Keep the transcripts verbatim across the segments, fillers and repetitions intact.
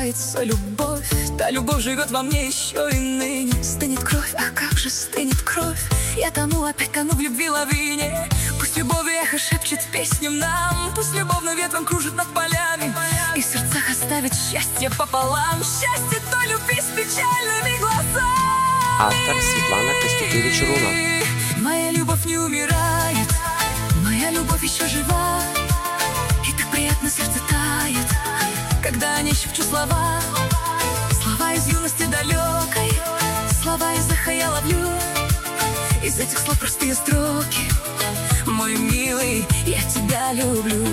называется любовь. Та любовь живет во мне еще и ныне. Стынет кровь, а как же стынет кровь. Я тону, опять тону в любви лавине. Пусть любовь эхо шепчет песню нам. Пусть любовным ветром кружит над полями и в сердцах оставит счастье пополам. Счастье той любви с печальными глазами. Автор Светлана Костюкевич-Руна. Моя любовь не умирает, моя любовь еще жива. И так приятно сердце тает, когда не шепчу слова. Слова из юности далекой, слова из эха я ловлю. Из этих слов простые строки: мой милый, я тебя люблю.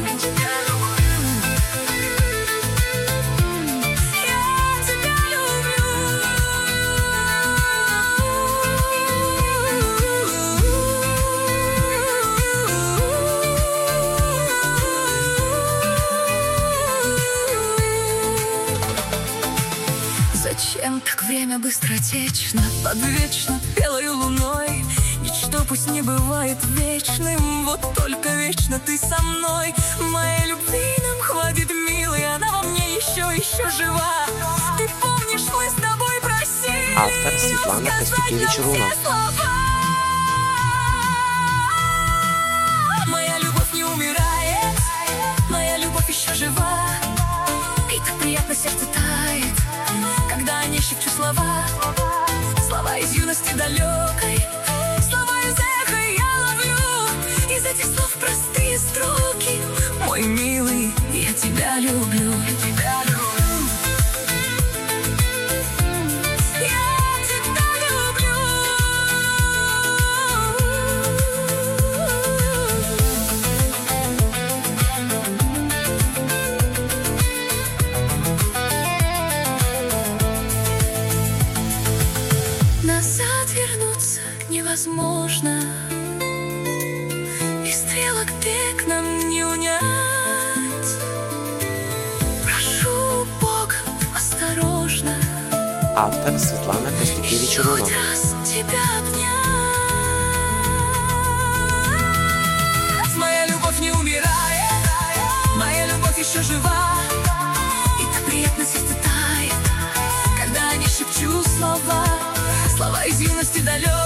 Зачем так время быстротечно, под вечно белой луной? Ничто пусть не бывает вечным, вот только вечно ты со мной. Моей любви нам хватит, милый, она во мне еще, еще жива. Ты помнишь, мы с тобой просили Автор Светлана Костюкевич-Руна. Моя любовь не умирает, моя любовь еще жива. И так приятно сердце тает, когда не шепчу слова. Слова из юности далекой, слова из эха я ловлю. Из этих слов простые строки: мой милый, я тебя люблю. Тебя люблю. Я тебя люблю. Назад вернуться невозможно, и стрелок бег нам не унять. Прошу Бога осторожно, Автор Светлана Костюкевич-Руна. хоть раз тебя обнять. Моя любовь не умирает, моя любовь еще жива. И так приятно сердце тает, когда не шепчу слова. Слова из юности далекой,